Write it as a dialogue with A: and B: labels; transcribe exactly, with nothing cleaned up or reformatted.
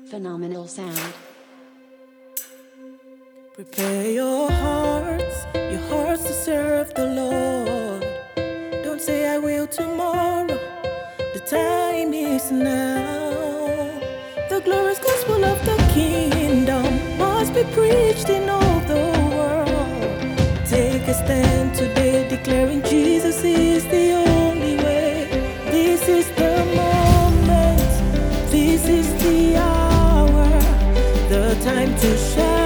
A: Phenomenal sound.
B: Prepare your hearts, your hearts to serve the Lord. Don't say I will tomorrow, the time is now. The glorious gospel of the kingdom must be preached in all the world. Take a stand today, declaring Jesus is the only way. This is the moment, this is the hour, the time to shine.